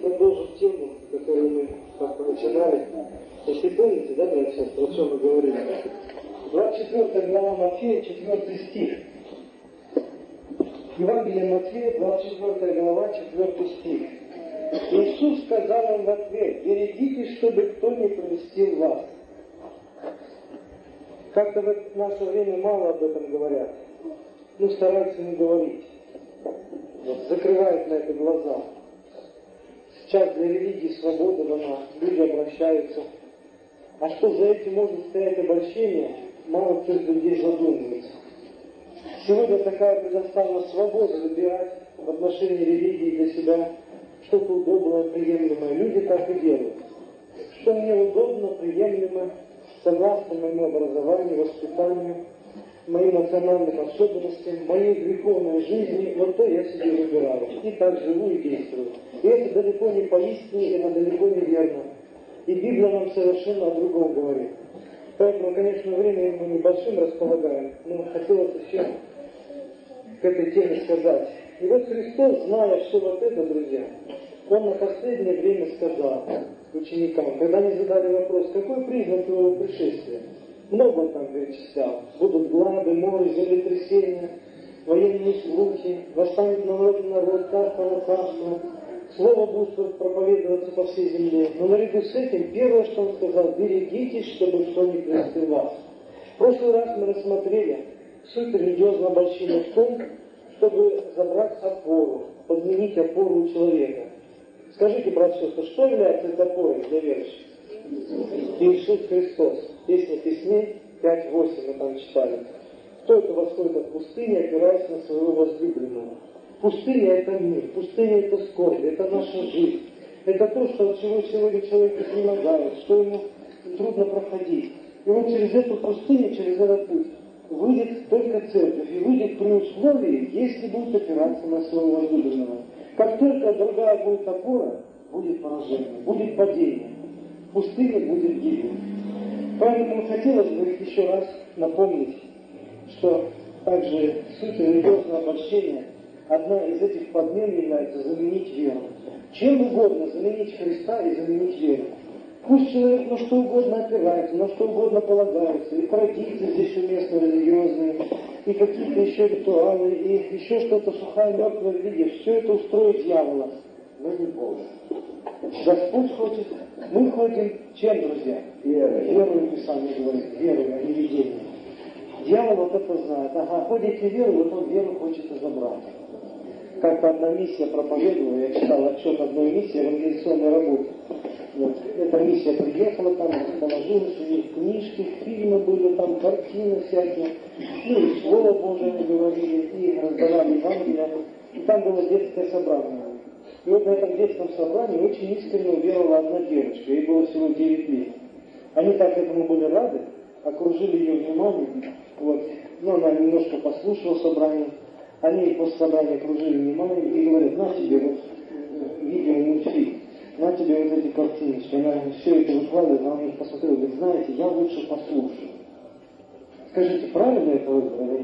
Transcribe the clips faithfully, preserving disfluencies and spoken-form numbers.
продолжить тему, которую мы как начинали. Если помните, да, братья, сейчас, о чем мы говорили? двадцать четвёртая глава Матфея, четвёртый стих. Евангелие Матфея, двадцать четвёртая глава, четвёртый стих. Иисус сказал им в ответ: берегитесь, чтобы кто не прельстил вас. Как-то в наше время мало об этом говорят. Ну, стараются не говорить. Вот, закрывают на это глаза. Сейчас для религии свобода дана, люди обращаются. А что за этим может стоять обольщение, мало кто из людей задумывается. Сегодня такая предоставлена свобода выбирать в отношении религии для себя что-то удобное, приемлемое. Люди так и делают. Что мне удобно, приемлемо, согласно моему образованию, воспитанию, моим национальным особенностям, моей греховной жизни, вот то я себе выбираю. И так живу и действую. И это далеко не поистине, это далеко не верно. И Библия нам совершенно о другом говорит. Поэтому, конечно, время мы небольшим располагаем, но хотелось еще к этой теме сказать. И вот Христос, зная все вот это, друзья, Он на последнее время сказал ученикам, когда они задали вопрос, какой признак Его пришествия? Много Он там перечислял. Будут глады, моры, землетрясения, военные слухи, восстанет народ на народ, царство на царство. Слово будет проповедоваться по всей земле. Но наряду с этим, первое, что Он сказал, берегитесь, чтобы кто не прельстил вас. В прошлый раз мы рассмотрели суть религиозного обольщения в том, чтобы забрать опору, подменить опору у человека. Скажите, брат и сестры, что является этой опорой для верующих? Иисус Христос. Песня песней пять восемь мы там читали. Кто это восходит от пустыни, опираясь на своего возлюбленного? Пустыня – это мир, пустыня – это скорбь, это наша жизнь. Это то, что от чего сегодня человек изнемогает, что ему трудно проходить. И вот через эту пустыню, через этот путь выйдет только церковь. И выйдет при условии, если будет опираться на своего возлюбленного. Как только другая будет опора, будет поражение, будет падение. В пустыне будет гибель. Поэтому хотелось бы еще раз напомнить, что также суть религиозного обольщения, одна из этих подмен является заменить веру. Чем угодно заменить Христа и заменить веру. Пусть человек на что угодно опирается, на что угодно полагается, и традиции здесь уместно религиозные, и какие-то еще ритуалы, и еще что-то сухая, мертвая религия. Все это устроит дьявола, но не Бога. Господь хочет, мы ходим чем, друзья? Верой. Верою, Писание говорит, верой, а не видением. Дьявол вот это знает. Ага, ходите веру, вот он веру хочет и забрать. Как-то одна миссия проповедовала, я читал отчет одной миссии евангелизационной работы. Вот. Эта миссия приехала, там расположилась, у них книжки, фильмы были, там картины всякие. Ну и Слово Божие говорили, и раздавали Евангелие. И там было детское собрание. И вот на этом детском собрании очень искренне уверовала одна девочка, ей было всего девять лет. Они так этому были рады, окружили ее вниманием. Вот. Но она немножко послушала собрание. Они после собрания окружили внимание и говорят, на тебе вот видео, мультфильм, на тебе вот эти картиночки. Она все это выкладывает, она на них посмотрела, говорит, знаете, я лучше послушаю. Скажите, правильно это вы говорите?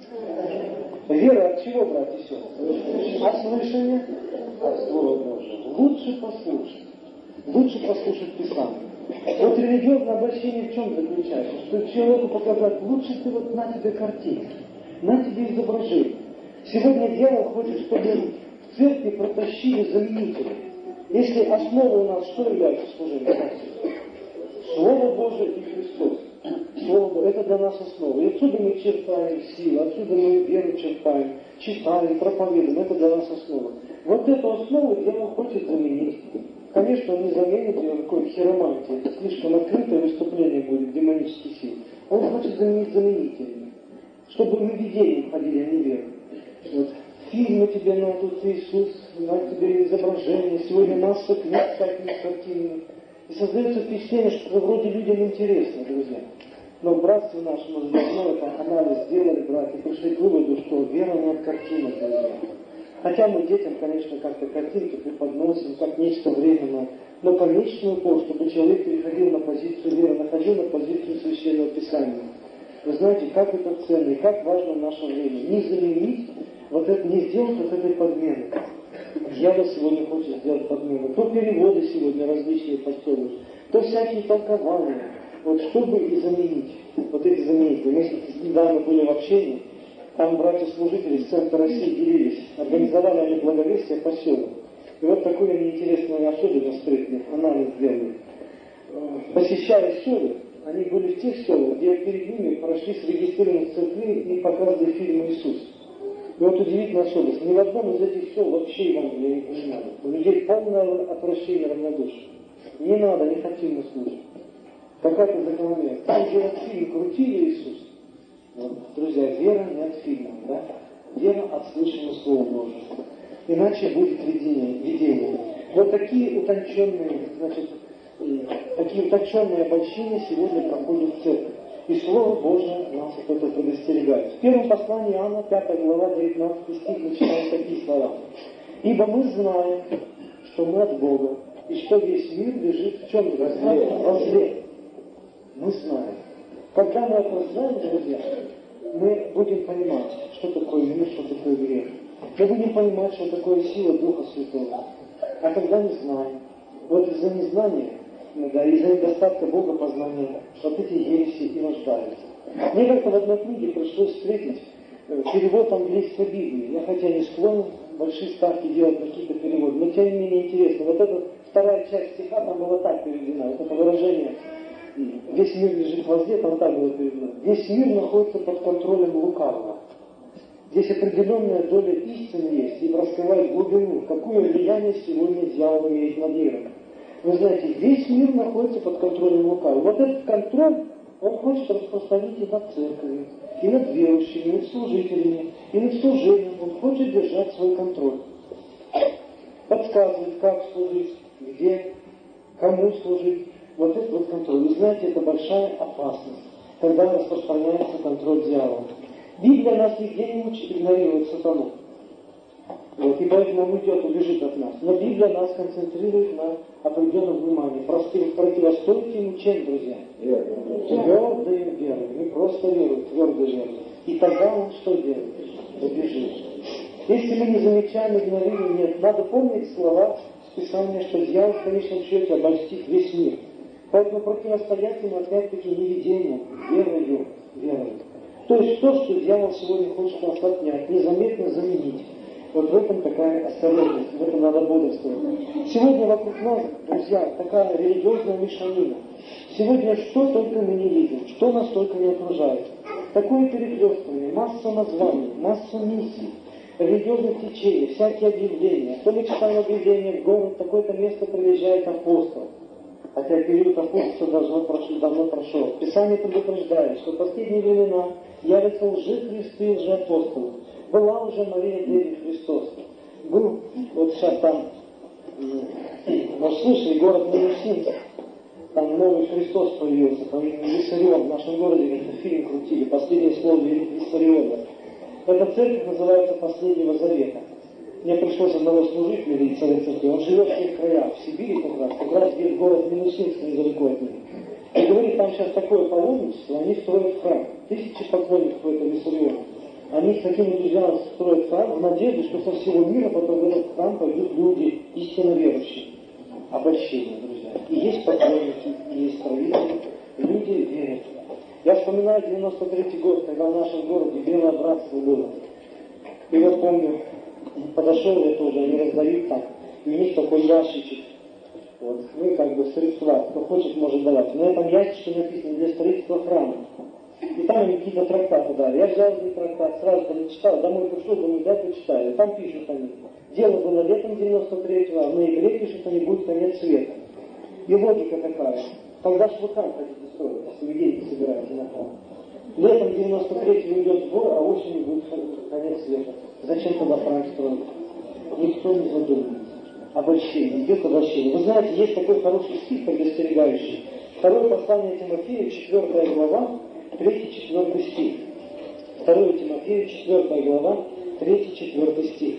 Вера от чего, братья и сестры? От слышания? От Слова Божьего. Лучше послушать. Лучше послушать Писание. Вот религиозное обращение в чем заключается? Что человеку показать, лучше ты вот на тебе картинки, на тебе изображение. Сегодня дьявол хочет, чтобы в церкви протащили заменители. Если основа у нас что является служением? Слово Божие и Христос. Слово Божие, это для нас основа. И отсюда мы черпаем силу, отсюда мы веру черпаем, читаем, проповедуем. Это для нас основа. Вот эту основу дьявол хочет заменить. Конечно, он не заменит ее какой-то хиромантией. Это слишком открытое выступление будет демонических сил. Он хочет заменить заменителями. Чтобы мы видением ходили, а не верой. Вот. Фильмы тебе на тут Иисус, на тебе изображение, сегодня масса книг, всяких картин. И создается впечатление, что вроде людям интересно, друзья. Но в братстве нашем мы давно это анализ сделали, братья, и пришли к выводу, что вера не от картинок, друзья. Хотя мы детям, конечно, как-то картинки преподносим, как нечто временное. Но конечный упор, чтобы человек переходил на позицию веры, находил на позицию Священного Писания. Вы знаете, как это ценно и как важно в наше время. Не заменить, вот это, не сделать вот этой подмены. Дьявол сегодня хочет сделать подмену. То переводы сегодня различные подстегивают, то всякие толкования. Вот чтобы и заменить, вот эти заменители. Мы недавно были в общении, там братья-служители из центра России делились, организовали они благовестие поселок. И вот такую они интересную особенность встретили, анализ сделали. Посещая селы, они были в тех селах, где перед ними прошли срегистрированные церкви и показывали фильм «Иисус». И вот удивительная особенность, ни в одном из этих сел вообще Евангелия не понимали. У людей полное отвращение, равнодушие. Не надо, не хотим мы слушать. Какая-то закономерность. Там, где вот фильм крутили Иисус, вот, друзья, вера не от фильма, да? Вера от слышания Слова Божьего. Иначе будет видение, видение. Вот такие утонченные, значит, такие утонченные обольщения сегодня проходят в церкви. И Слово Божие нас от этого предостерегает. В первом послании Иоанна, пятая глава, девятнадцатый стих, начинаем такие слова. «Ибо мы знаем, что мы от Бога, и что весь мир лежит в чем? Во зле». Мы знаем. Когда мы это знаем, друзья, мы будем понимать, что такое мир, что такое грех. Мы будем понимать, что такое сила Духа Святого. А когда не знаем, вот из-за незнания, да, из-за недостатка Бога познания, вот эти ереси и рождаются. Мне как-то в одной книге пришлось встретить перевод английской Библии. Я хотя не склонен большие ставки делать на какие-то переводы, но тем не менее интересно. Вот эта вторая часть стиха там была так переведена. Вот это выражение «весь мир лежит во зле», там так было переведено. Весь мир находится под контролем лукавого. Здесь определенная доля истины есть и раскрывает глубину, какое влияние сегодня дьявол имеет над миром. Вы знаете, весь мир находится под контролем лукавого. Вот этот контроль, он хочет распространить и над церковью, и над верующими, и над служителями, и над служением. Он хочет держать свой контроль. Подсказывает, как служить, где, кому служить. Вот этот вот контроль. Вы знаете, это большая опасность, когда распространяется контроль дьявола. Библия нас нигде не учит игнорировать сатану. Вот, и поэтому он уйдет, убежит от нас. Но Библия нас концентрирует на определенном внимании. Противостоит ему чем, друзья? Твердой верой. Не просто верой, твердой верой. И тогда он что делает? Убежит. Если мы не замечаем, игнорируем, нет. Надо помнить слова Писания, что дьявол в конечном счете обольстит весь мир. Поэтому противостоять ему опять-таки не видением, верою, верою. То есть то, что дьявол сегодня хочет нас отнять, незаметно заменить. Вот в этом такая осторожность, в этом надо бодрствовать. Сегодня вокруг нас, друзья, такая религиозная мешанина. Сегодня что только мы не видим, что нас только не окружает. Такое перехлёстывание, масса названий, масса миссий, религиозных течений, всякие объявления. То мы читаем объявление в город, такое-то место приезжает апостол. Хотя период апостольства давно прошел, давно прошел. Писание предупреждает, что в последние времена явятся лжехристы и лжеапостолы. Была уже Мария Деви Христос. Был, вот сейчас там, может, слышали, город Минусинск. Там новый Христос появился, там Виссарион. В нашем городе как-то фильм крутили, последнее слово Виссариона. Эта церковь называется Последнего Завета. Мне пришлось одного служителя видеть царя церкви. Он живет в тех краях, в Сибири как раз, как раз где город Минусинск недалеко от них. И говорит, там сейчас такое паломничество, они строят храм. Тысячи поклонников этого Виссариона. Они с таким энтузиазмом строят храм в надежде, что со всего мира потом в этот храм пойдут люди истинно верующие. Обольщение, друзья. И есть поклонники, и есть правители, люди верят. Я вспоминаю девяносто третий год, когда в нашем городе Белое Братство было. И вот помню, подошел я тоже, они раздают там, и у них такой ящичек. Вот, ну как бы средства, кто хочет, может давать. На этом ящичке написано для строительства храма. И там они какие-то трактаты дали. Я взял этот трактат, сразу там читал, домой пришел, думаю, дай почитаю. Там пишут они. Дело было летом девяносто третьего, а в ноябре пишут они, будет конец света. И логика такая. Когда же вы храм хотите строить, если вы деньги собираете на храм? Летом девяносто третьего идет сбор, а осенью будет конец света. Зачем тогда храм строить? Никто не задумывается. Обольщение, идет обольщение. Вы знаете, есть такой хороший стих, предостерегающий. Второе послание Тимофею, четвертая глава, третий-четвертый стих. Второе Тимофею, четвертая глава, третий-четвертый стих.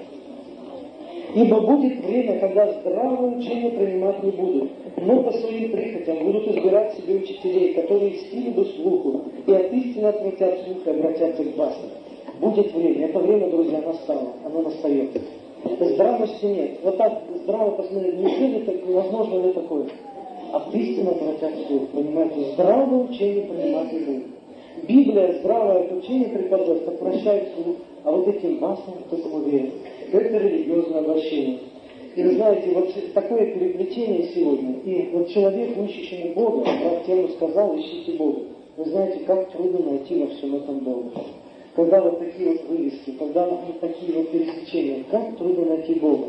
Ибо будет время, когда здравое учение принимать не будут, но по своим прихотям будут избирать себе учителей, которые стили бы слуху, и от истины отвратят слух и обратятся к басням. Будет время. Это время, друзья, настало. Оно настает. Здравости нет. Вот так здраво посмотреть, неужели так, возможно ли такое? А в истину обратят суд, понимаете, здравое учение принимать не будет. Библия здравое учение преподает, как прощает суд, а вот этим массам, кто этому верит, это религиозное обращение. И вы знаете, вот такое переплетение сегодня, и вот человек, ищущий Бога, как тему сказал, ищите Бога. Вы знаете, как трудно найти во всем этом Бога. Когда вот такие вот вывески, когда вот такие вот пересечения, как трудно найти Бога.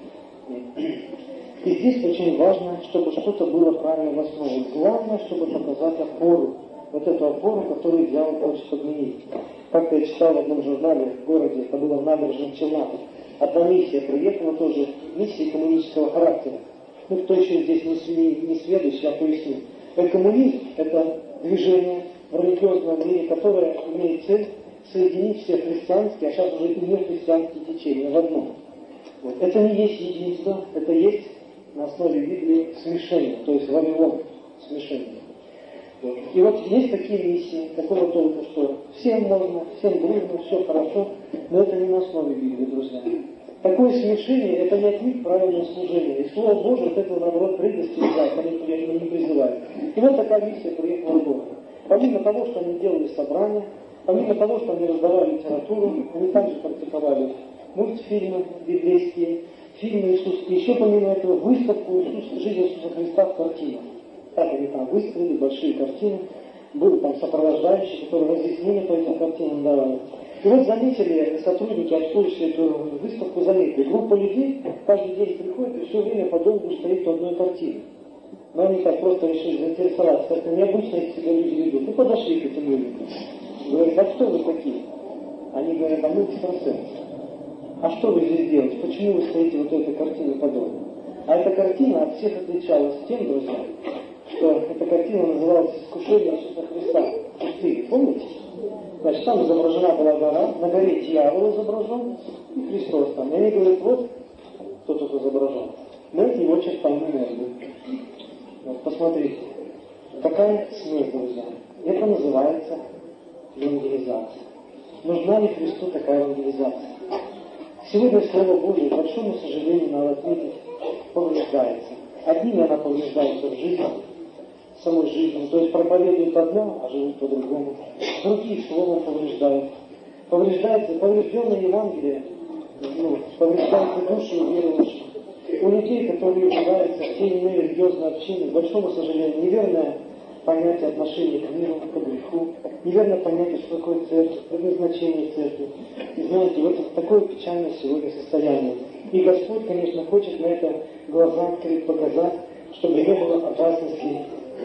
И здесь очень важно, чтобы что-то было правильно в основе. Главное, чтобы показать опору. Вот эту опору, которую дьявол хочет подменить. Как-то я читал в одном журнале в городе, это было в набережном Челнах. Одна миссия приехала тоже, миссия коммунистического характера. Ну, кто еще здесь не, не сведущий, я поясню. Коммунизм – это движение в религиозном мире, которое имеет цель соединить все христианские, а сейчас уже и нехристианские течения в одном. Вот. Это не есть единство, это есть на основе Библии смешение, то есть вавилон, смешение. Вот. И вот есть такие миссии, такого толка, что всем можно, всем дружно, все хорошо, но это не на основе Библии, друзья. Такое смешение, это не отнюдь правильное служение. И Слово Божие от этого, наоборот, предостерегает, они не призывают. И вот такая миссия приехала в город. Помимо того, что они делали собрания, помимо того, что они раздавали литературу, они также практиковали мультфильмы библейские, фильмы Иисуса, и еще помимо этого выставку Иисуса, жизни Иисуса Христа в картинах. Так они там выставили большие картины, были там сопровождающие, которые разъяснения по этим картинам давали. И вот заметили, сотрудники, обслуживающие эту выставку, заметили, группа людей каждый день приходит и все время подолгу стоит у одной картины. Но они так просто решили заинтересоваться, как-то необычно их себя люди ведут. Ну подошли к этим людям. Говорят, а кто вы такие? Они говорят, а мы экстрасенсы. А что вы здесь делаете? Почему вы стоите вот этой картиной подобно? А эта картина от всех отличалась тем, друзья, что эта картина называлась «Искушение Иисуса Христа». Пустыни, помните? Значит, там изображена была гора, на горе дьявол изображен, и Христос там. И они говорят, вот, кто тут изображен. Мы от него чертами энергию. Вот, посмотрите. Какая смерть, друзья. Это называется евангелизация. Нужна ли Христу такая евангелизация? Сегодня Слово Божие, к большому сожалению, надо отметить, повреждается. Одними она повреждается в жизни, самой жизни, то есть проповедуют одно, а живут по-другому. Других словом повреждают. Повреждается, поврежденное Евангелие, ну, повреждается души уверующих. У людей, которые являются в те или иные религиозные общины, к большому сожалению, неверное понятие отношения к миру, к греху, неверное понятие, что такое церковь, предназначение церкви. И знаете, вот это такое печальное сегодня состояние. И Господь, конечно, хочет на это глаза открыть, показать, чтобы не было опасности.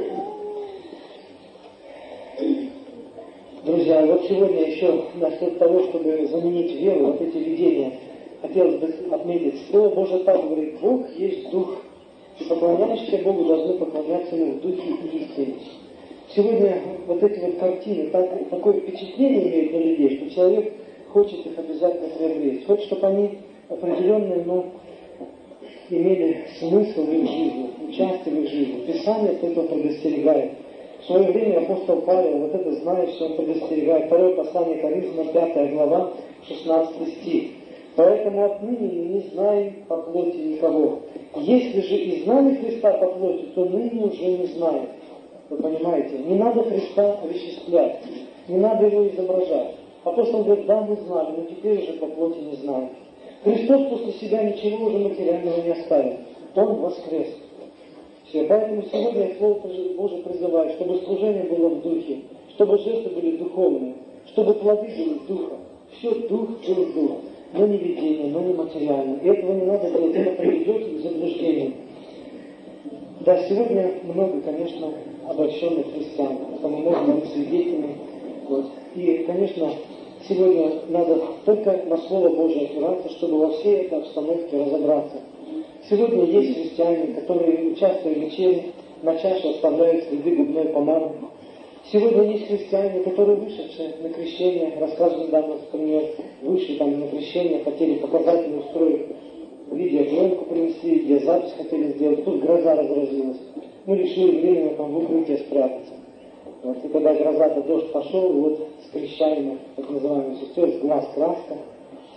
Друзья, вот сегодня еще насчет того, чтобы заменить веру, вот эти видения, хотелось бы отметить, Слово Божие так говорит, Бог есть Дух, и поклоняющиеся Богу должны поклоняться Ему в Духе и истине. Сегодня вот эти вот картины, так, такое впечатление имеют на людей, что человек хочет их обязательно приобрести, хочет, чтобы они определенные, но имели смысл в их жизни, участие в их жизни. Писание от этого предостерегает. В свое время апостол Павел, вот это зная, что он предостерегает. Второе послание Коринфянам, пятая глава, шестнадцатый стих. Поэтому отныне не знаем по плоти никого. Если же и знали Христа по плоти, то ныне уже не знаем. Вы понимаете? Не надо Христа овеществлять, не надо Его изображать. Апостол говорит, да, мы знали, но теперь уже по плоти не знаем. Христос после себя ничего уже материального не оставил. Он воскрес. Все. Поэтому сегодня Слово Божие призывает, чтобы служение было в духе, чтобы жесты были духовные, чтобы плоды были в духа. Все дух был в дух. Но не видение, но не материально. И этого не надо делать, это приведет к заблуждению. Да, сегодня много, конечно, обольщенных христиан. Это мы можем быть свидетелями. Вот. И, конечно, сегодня надо только на Слово Божие опираться, чтобы во всей этой обстановке разобраться. Сегодня есть христиане, которые, участвуя в вечере, на чаше оставляют следы губной помады. Сегодня есть христиане, которые вышедшие на крещение, рассказывали недавно, например, вышли там на крещение, хотели показать, не устроить, видеопленку принести, видеозапись хотели сделать, тут гроза разразилась. Мы решили временно там в укрытие спрятаться. Вот, и когда гроза-то дождь пошел, вот с крещаемых, так называемых сестер, с глаз краска,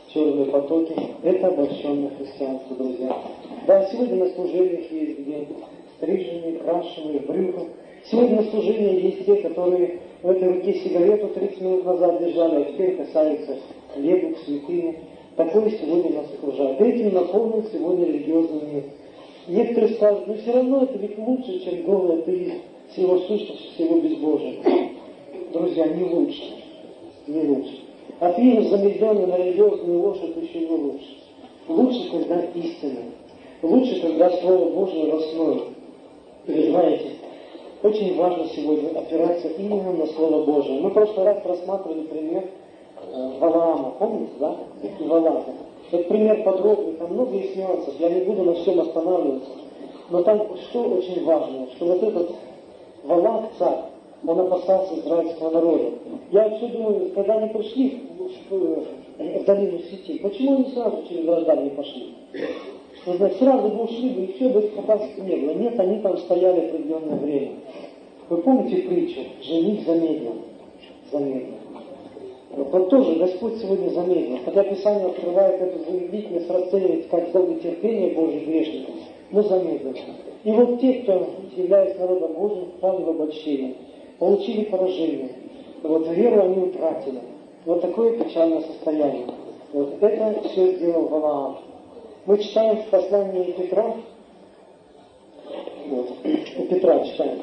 черные потоки. Это обольщенное христианство, друзья. Да, сегодня на служениях есть где стриженные, крашеные, брюхом. Сегодня на служении есть те, которые в этой руке сигарету тридцать минут назад держали, а теперь касаются хлеба, святыни. Такое сегодня нас окружает. Этим наполнен сегодня религиозный мир. Некоторые скажут, но все равно это ведь лучше, чем голый атеист с его сущностью, с его безбожием. Друзья, не лучше. Не лучше. Атеизм, замедленный на религиозную ложь, это еще не лучше. Лучше, когда истина. Лучше, когда Слово Божие росное. Вы знаете, очень важно сегодня опираться именно на Слово Божие. Мы в прошлый раз рассматривали пример э, Валаама. Помните, да? И Валаама. Этот пример подробный, там много есть нюансов. Я не буду на всем останавливаться. Но там что очень важно, что вот этот Валаам, царь, он опасался израильского народа. Я все думаю, когда они пришли в, в, в долину Сетим, почему они сразу через Граждан не пошли? Вы знаете, сразу бы ушли бы, и все бы опасности не было. Нет, они там стояли определенное время. Вы помните притчу? Жених замедлил. Замедлил. Вот тоже Господь сегодня замедлил. Хотя Писание открывает эту заявительность, расценивает как долготерпение Божьих грешников, но замедлил. И вот те, кто является народом Божьим, пали в обольщение, получили поражение. Вот веру они утратили. Вот такое печальное состояние. Вот это все сделал Валаам. Мы читаем в послании Петра, вот, у Петра читаем,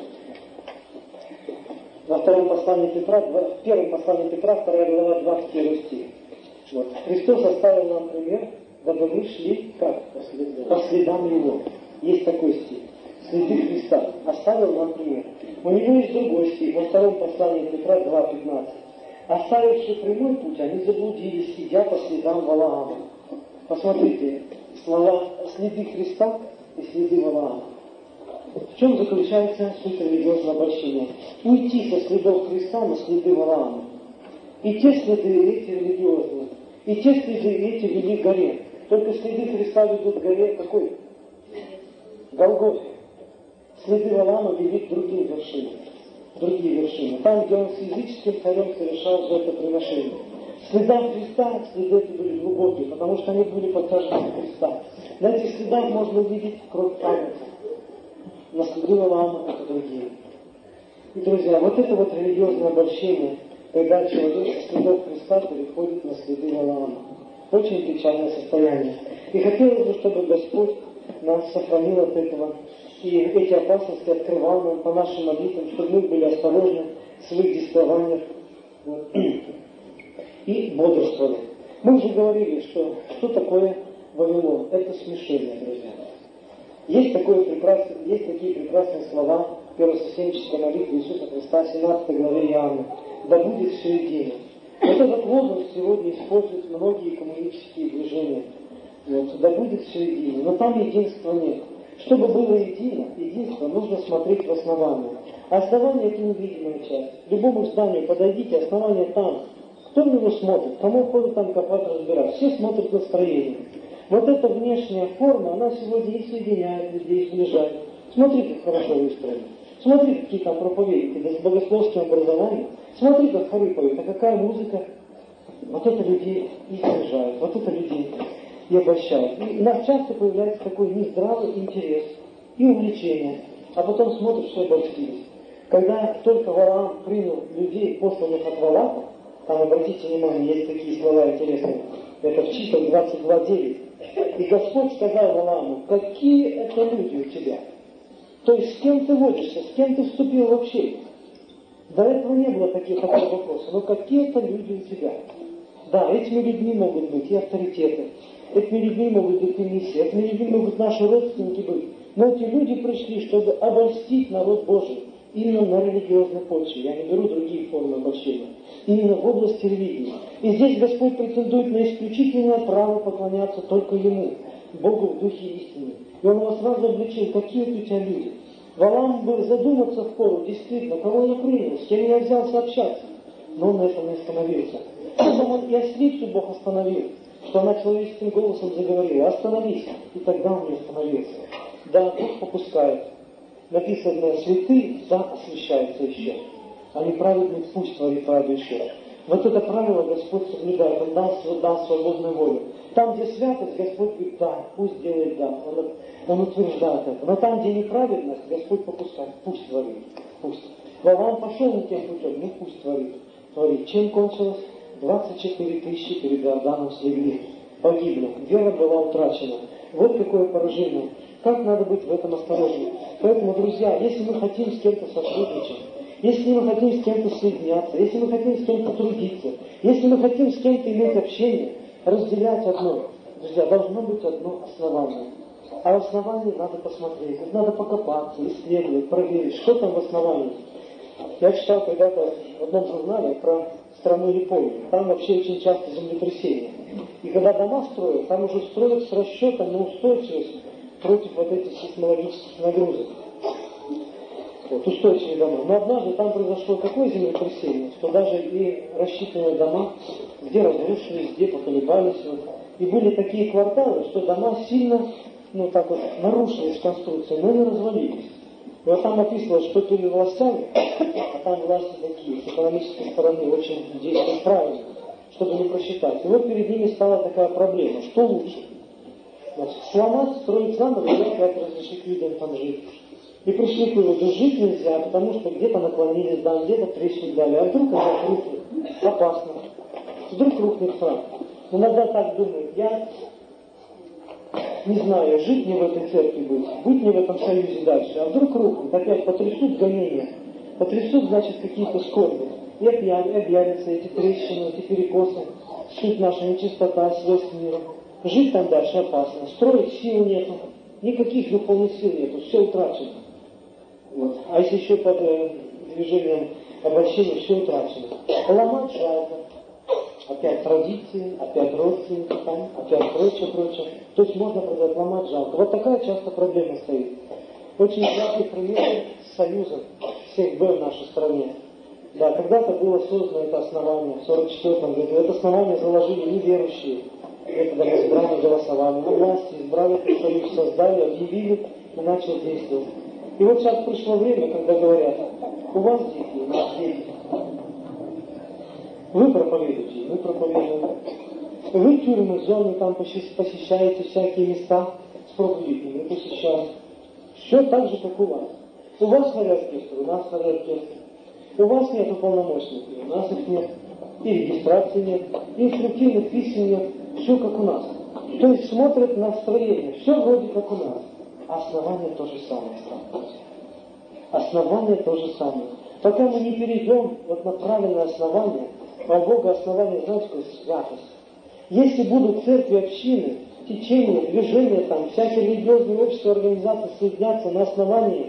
во втором послании Петра, в первом послании Петра, вторая глава, двадцать первый стих. Вот. Христос оставил нам пример, дабы мы шли как? По следам. По следам Его. Есть такой стих. Следы Христа. Оставил нам пример. У него есть другой стих, во втором послании Петра два пятнадцать. Оставивши прямой путь, они заблудились, идя по следам Валаама. Посмотрите, слова следы Христа и следы Валаама. В чем заключается суть религиозного обольщения? Уйти со следов Христа на следы Валаама. И те следы эти религиозные, и те следы эти вели к горе. Только следы Христа ведут к горе какой? Голгофе. Следы Валаама вели к другим вершинам. Другие вершины. Там, где он с языческим царем совершал жертвоприношение. Следам Христа следы эти были глубокие, потому что они были подтверждены Христа. На этих следах можно увидеть кровь Агнца. На следы Валаама это другие. И, друзья, вот это вот религиозное обольщение, когда человек со следов Христа переходит на следы Валаама. Очень печальное состояние. И хотелось бы, чтобы Господь нас сохранил от этого. И эти опасности открывал нам по нашим молитвам, чтобы мы были осторожны в своих действованиях и бодрствовали. Мы уже говорили, что, что такое Вавилон. Это смешение, друзья. Есть, такое прекрасное, есть такие прекрасные слова в первосвященнической молитве Иисуса Христа, семнадцатой главе Иоанна. Да будет все едино. Вот этот лозунг сегодня используют многие коммунистические движения. Вот, да будет все едино. Но там единства нет. Чтобы было едино, единство, нужно смотреть в основание. А основание – это невидимая часть. К любому зданию подойдите, основание там. Кто на него смотрит? Кому ходит там копать, разбирать? Все смотрят на строение. Вот эта внешняя форма, она сегодня и соединяет людей, сближает. Смотри, как хорошо выстроено. Смотри, какие там проповедники, с богословским образованием. Смотри, как хоры поют, а какая музыка. Вот это людей и сближает, вот это людей и обольщает. И у нас часто появляется такой нездравый интерес и увлечение. А потом смотришь, что обольстились. Когда только Валаам принял людей, посланных от Валаама, там, обратите внимание, есть такие слова интересные. Это в числах двадцать два девять. И Господь сказал Валааму, какие это люди у тебя? То есть с кем ты водишься, с кем ты вступил в общение? До этого не было таких вопросов. Но какие это люди у тебя? Да, этими людьми могут быть и авторитеты. Этими людьми могут быть и миссии. Этими людьми могут наши родственники быть. Но эти люди пришли, чтобы обольстить народ Божий. Именно на религиозной почве. Я не беру другие формы обольщения. Именно в области религии. И здесь Господь претендует на исключительное право поклоняться только Ему, Богу в духе истины. И Он его сразу обличил, какие у тебя люди. Валаам был задуматься в пору, действительно, кого я принял, с кем я взялся общаться. Но он на этом не остановился. Потом он и Ослицу Бог остановил, что она человеческим голосом заговорила. Остановись. И тогда он не остановился. Да, Бог попускает. Написано, святые, да, освящаются еще. А неправедный пусть творит раду еще. Вот это правило Господь соблюдает, Он дал, дал свободную волю. Там, где святость, Господь говорит, да, пусть делает, да, Он, он утверждает это. Но там, где неправедность, Господь попускает, пусть творит, пусть. Валаам пошел не тем путем, ну пусть творит, творит. Чем кончилось? двадцать четыре тысячи перед Иорданом слегли, погибли, вера была утрачена. Вот какое поражение. Как надо быть в этом осторожным. Поэтому, друзья, если мы хотим с кем-то сотрудничать, если мы хотим с кем-то соединяться, если мы хотим с кем-то трудиться, если мы хотим с кем-то иметь общение, разделять одно, друзья, должно быть одно основание. А в основании надо посмотреть, надо покопаться, исследовать, проверить, что там в основании. Я читал когда-то в одном журнале про страну Японию. Там вообще очень часто землетрясения. И когда дома строят, там уже строят с расчетом на устойчивость против вот этих сейсмологических нагрузок. Вот, устойчивые дома. Но однажды там произошло такое землетрясение, что даже и рассчитанные дома, где разрушились, где поколебались. Вот. И были такие кварталы, что дома сильно, ну так вот, нарушились конструкцией, но не развалились. И вот там описывалось, что перед властями, а там власти такие, с экономической стороны очень действуют правильно, чтобы не просчитать. И вот перед ними стала такая проблема, что лучше? Значит, сломать, строить заново, и опять разрешить людям там жить. И пришли к выводу, жить нельзя, потому что где-то наклонились, да, где-то трещину дали, а вдруг это рухнет, опасно. Вдруг рухнет храм. Иногда так думают, я не знаю, жить мне в этой церкви быть, быть мне в этом союзе дальше, а вдруг рухнет, опять потрясут гонения, потрясут, значит, какие-то скорби. И опять объявятся эти трещины, эти перекосы, суть наша нечистота, связь с миром. Жить там дальше опасно, строить сил нету, никаких духовных сил нету, все утрачено. Вот. А если еще под э, движением обращения все утрачено. Ломать жалко. Опять традиции, опять родственники, там, опять прочее, прочее. То есть можно продать, ломать жалко. Вот такая часто проблема стоит. Очень яркий пример с союзом всех Б в нашей стране. Да, когда-то было создано это основание в сорок четвёртом году. Это основание заложили неверующие методом избрания голосования. Но власти избрали этот союз, создали, объявили и начал действовать. И вот сейчас пришло время, когда говорят, у вас дети, у нас дети. Вы проповедуете, мы проповедуем. Вы тюрьмы, зоны там посещаете, всякие места с проповедью, мы посещаем. Все так же, как у вас. У вас хорят пестры, у нас хорят пестры. У вас нет уполномоченных, у нас их нет. И регистрации нет, и инструктивных писем нет. Все как у нас. То есть смотрят на строение. Все вроде как у нас. А основание то же самое. Основание то же самое. Пока мы не перейдем вот на правильное основание, а у Бога основание, знаете, какое? Святость. Если будут церкви, общины, течения, движения, там, всякие религиозные общества, организации соединяться на основании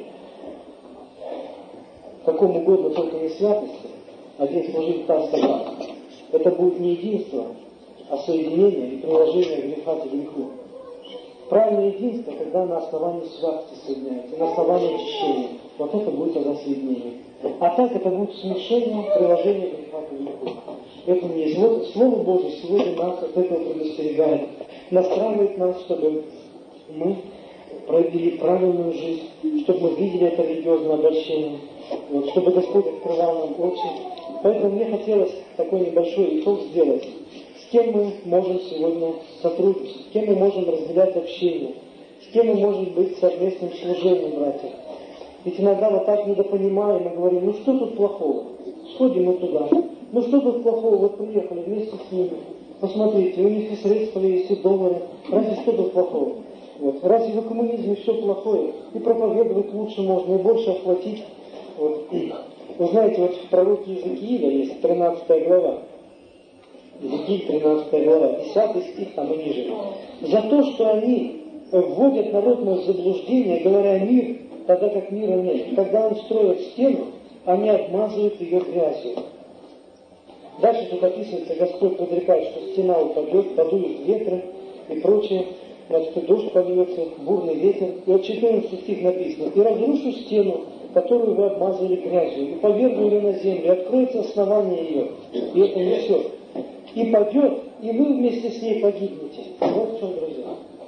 какому угодно, только не святости, один служит та собак, это будет не единство, а соединение и приложение греха к греху. Правильное единство, когда на основании святости соединяется, на основании очищения. Вот это будет тогда соединение. А так это будет смешение, приложение греха к греху. Это не есть. Вот Слово Божие сегодня нас от этого предостерегает. Настраивает нас, чтобы мы провели правильную жизнь, чтобы мы видели это религиозное обращение, вот, чтобы Господь открывал нам очи. Поэтому мне хотелось такой небольшой итог сделать. С кем мы можем сегодня сотрудничать, с кем мы можем разделять общение, с кем мы можем быть совместным служением, братья. Ведь иногда мы так недопонимаем, мы говорим, ну что тут плохого? Сходим мы туда. Ну что тут плохого? Вот приехали вместе с ними. Посмотрите, у них и средства есть, и доллары. Разве что тут плохого? Вот. Разве в коммунизме все плохое? И проповедовать лучше можно, и больше охватить. Вот. Вы знаете, вот в пророке Иезекииля есть тринадцатая глава. Иезекииль, тринадцатая глава, десятый стих там и ниже. За то, что они вводят народ в заблуждение, говоря мир, тогда как мира нет. Когда он строит стену, они обмазывают ее грязью. Дальше тут описывается, Господь предрекает, что стена упадет, подуют ветры и прочее. Значит, дождь польется, бурный ветер. И вот четырнадцатый стих написано. «И разрушу стену, которую вы обмазали грязью, и повергну ее на землю, и откроется основание ее, и это несет. И падет, и вы вместе с ней погибнете». Вот в чем, друзья.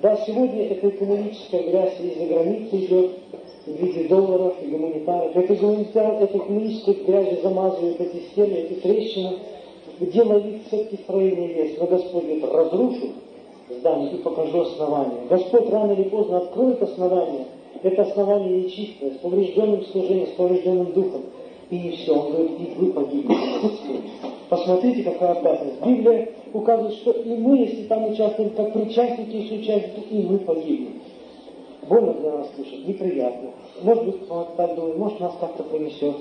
Да, сегодня эта экономическая грязь из-за границы идет, в виде долларов и гуманитаров. Этой экономической грязью замазывают эти стены, эти трещины, где ловить цепки строения есть. Но Господь говорит, разрушу здание и покажу основание. Господь рано или поздно откроет основание. Это основание нечистое, с поврежденным служением, с поврежденным духом. И все, он говорит, и вы погибнете. Посмотрите, какая опасность. Библия указывает, что и мы, если там участвуем, как причастники и соучастники, и мы погибнем. Больно для нас слушать, неприятно. Может быть, он так думает, может, нас как-то принесет.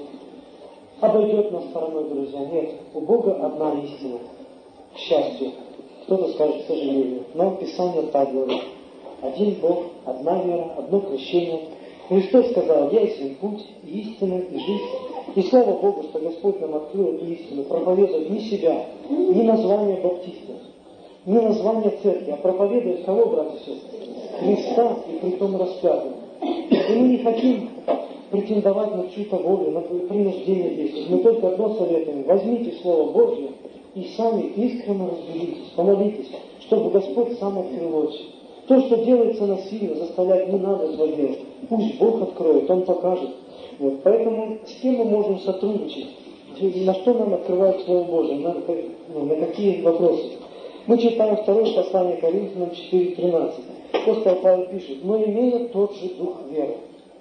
Обойдет нас стороной, друзья. Нет, у Бога одна истина. К счастью. Кто-то скажет, к сожалению. Но Писание так говорит. Один Бог, одна вера, одно крещение. Христос сказал, я есть путь, и истина, и жизнь. И слава Богу, что Господь нам открыл эту истину, проповедовать не себя, не название баптистов, не название церкви, а проповедовать кого, братья и сестры? Христа, и притом распятого. И мы не хотим претендовать на чью-то волю, на принуждение действовать. Мы только одно советуем. Возьмите Слово Божье и сами искренне разберитесь, помолитесь, чтобы Господь сам открыл очи. То, что делается насильно, заставлять не надо этого делать. Пусть Бог откроет, Он покажет. Вот. Поэтому с кем мы можем сотрудничать? На что нам открывает Слово Божие? На, ну, на какие вопросы? Мы читаем второе послание Коринфянам четыре тринадцать. Апостол Павел пишет, но имея тот же дух веры.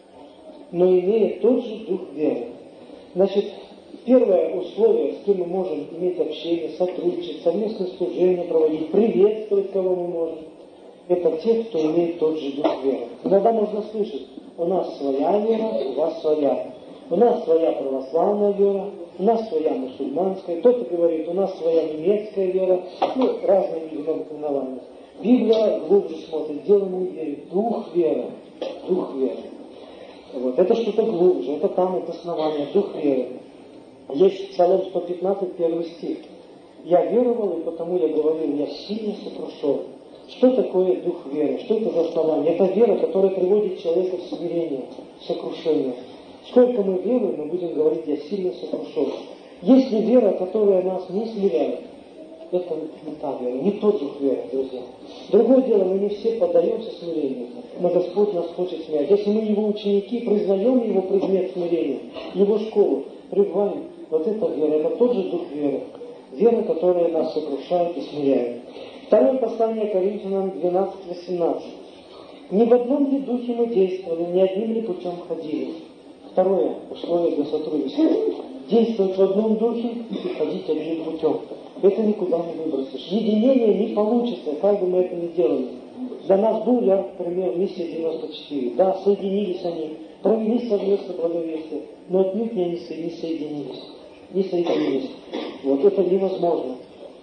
Но имея тот же дух веры. Значит, первое условие, с кем мы можем иметь общение, сотрудничать, совместное служение проводить, приветствовать, кого мы можем, это те, кто имеет тот же дух веры. Иногда можно слышать, у нас своя вера, у вас своя. У нас своя православная вера, у нас своя мусульманская. Кто-то говорит, у нас своя немецкая вера. Ну, разные виды наименования. Библия глубже смотрит, дело не верит. Дух веры. Дух веры. Вот. Это что-то глубже, это там, это основание, дух веры. Есть Псалом сто пятнадцать, первый стих. Я веровал, и потому я говорил, я сильно сокрушен. Что такое дух веры? Что это за основание? Это вера, которая приводит человека в смирение, в сокрушение. Сколько мы веруем, мы будем говорить, я сильно сокрушен. Если вера, которая нас не смиряет, это не та вера, не тот дух веры, друзья. Другое дело, мы не все поддаемся смирению, но Господь нас хочет смирять. Если мы Его ученики, признаем Его предмет смирения, Его школу, пребываем, вот это вера, это тот же дух веры. Вера, которая нас сокрушает и смиряет. Второе послание Коринфянам двенадцать восемнадцать. Ни в одном ли духе мы действовали, ни одним ли путем ходили. Второе условие для сотрудничества. Действовать в одном духе и ходить одним путем. Это никуда не выбросишь. Единение не получится, как бы мы это ни делали. Для нас был яркий пример миссия девяносто четыре. Да, соединились они, провели совместно благовестие, но отнюдь не, не соединились. Не соединились. Вот это невозможно.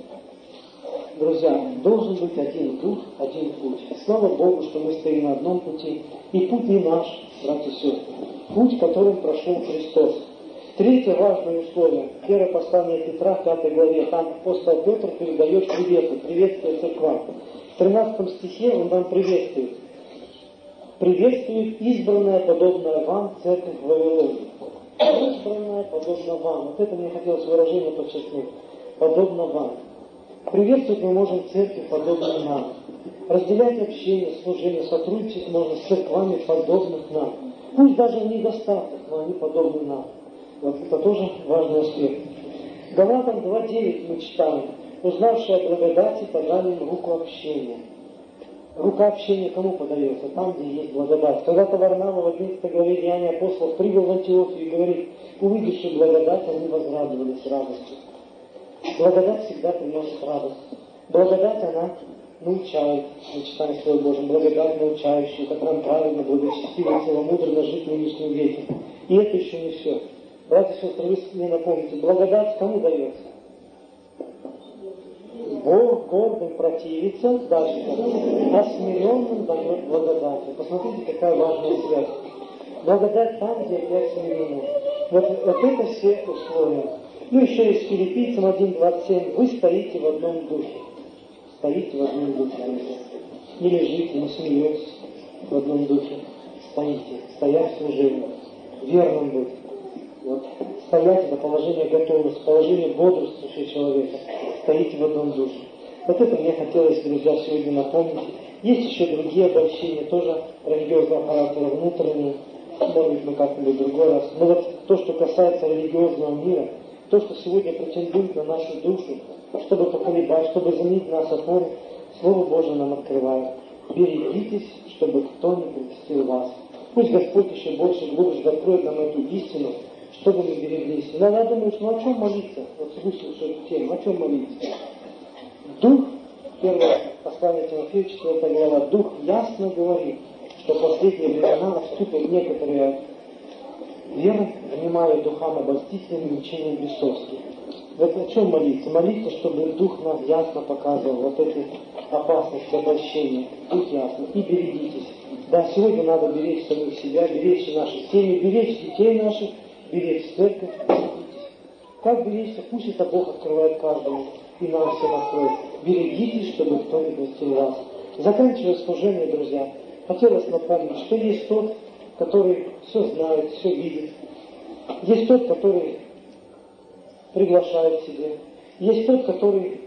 Друзья, должен быть один дух, один путь. Слава Богу, что мы стоим на одном пути. И путь не наш, братья и сестры. Путь, которым прошел Христос. Третье важное условие. Первое послание Петра, в пятой главе. Там апостол Петр передает приветы, приветствие церквам. В тринадцатом стихе он нам приветствует. Приветствует избранная, подобная вам, церковь в Вавилоне. Избранная, подобно вам. Вот это мне хотелось выражение подчеркнуть. Подобно вам. Приветствовать мы можем церкви, подобные нам. Разделять общение, служение, сотрудничать можно с церквами, подобных нам. Пусть даже в недостатках, но они подобны нам. Вот это тоже важный аспект. Галатам два девять мы читаем. Узнавшие о благодати подали им руку общения. Рука общения кому подается? Там, где есть благодать. Когда-то Варнава в одиннадцатой главе Деяния апостолов прибыл в Антиохию и говорит, увидевши благодать, они возрадовались радостью. Благодать всегда приносит радость. Благодать, она научает, мы читаем Слово Божие, благодать научающая, как нам правильно, благочестиво, целомудренно жить в нынешнем веке. И это еще не все. Братья и сестры, вы мне напомните, благодать кому дается? Бог гордым противится, дальше, а смиренным дает благодать. Посмотрите, какая важная связь. Благодать там, где опять смирение. Вот, вот это все условия. Ну, еще есть Филиппийцам один двадцать семь. Вы стоите в одном духе. Стоите в одном духе. Не лежите, не смеетесь в одном духе. Стоите. Стоять в служении. Верным быть. Вот. Стоять это положение готовности, положение бодрствующего человека. Стоите в одном духе. Вот это мне хотелось, друзья, сегодня напомнить Есть еще другие обольщения, тоже религиозного характера, внутренние. Может быть, мы как-нибудь в другой раз. Но вот то, что касается религиозного мира, то, что сегодня претендует на нашу душу, чтобы поколебать, чтобы заменить нас опору, Слово Божие нам открывает. Берегитесь, чтобы кто не прельстил вас. Пусть Господь еще больше, глубже откроет нам эту истину, чтобы мы береглись. Иногда думаешь, ну о чем молиться? Вот слушаешь эту тему, о чем молиться? Дух, первое послание Тимофею, четвёртая глава, Дух ясно говорит, что в последние времена наступят некоторые веры, внимая духам обольстительным учением бесовским. Вот о чем молиться? Молиться, чтобы Дух нам ясно показывал вот эти опасности, обольщения. Дух ясно. И берегитесь. Да, сегодня надо беречь самих себя, беречь наши семьи, беречь детей наших, беречь церковь. Берегитесь. Как беречься? Пусть это Бог открывает каждому, и нам всем откроет. Берегитесь, чтобы кто не прельстил вас. Заканчивая служение, друзья, хотелось напомнить, что есть тот, который все знает, все видит. Есть тот, который приглашает к себе. Есть тот, который,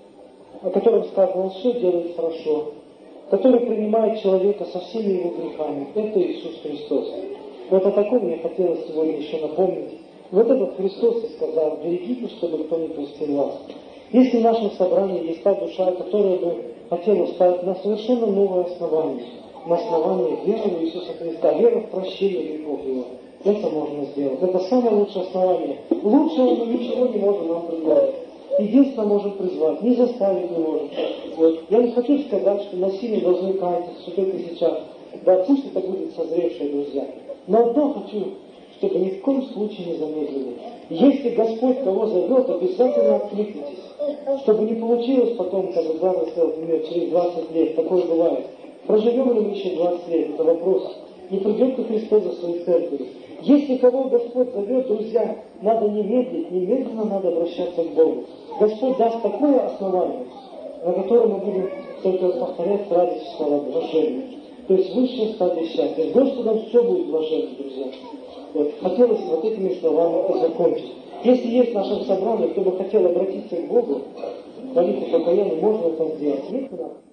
о котором сказано, он все делает хорошо, который принимает человека со всеми его грехами. Это Иисус Христос. Вот о таком мне хотелось сегодня еще напомнить. Вот этот Христос и сказал: берегитесь, чтобы кто не прельстил вас. Если в нашем собрании есть та душа, которая бы хотела встать на совершенно новое основание, на основании веры в Иисуса Христа, веры в прощение грехов Его, это можно сделать. Это самое лучшее основание. Лучшего мы ничего не можем нам предложить. Единственное можем призвать, не заставить не можем. Вот. Я не хочу сказать, что насилие должны каяться, что только сейчас. Да, пусть это будет созревшие, друзья. Но одно хочу, чтобы ни в коем случае не замедлили. Если Господь кого зовет, обязательно откликнитесь. Чтобы не получилось потом, как Базар сказал, например, через двадцать лет, такое бывает. Проживем ли мы еще двадцать лет, это вопрос. Не придет ли Христос за своей церковью? Если кого Господь зовет, друзья, надо не медлить, немедленно надо обращаться к Богу. Господь даст такое основание, на котором мы будем только повторять радость слова блаженных. То есть высшая стадия счастья. С Господом все будет блаженно, друзья. Вот. Хотелось вот этими словами закончить. Если есть в нашем собрании, кто бы хотел обратиться к Богу, молитву покаяния, можно это сделать. Есть у нас?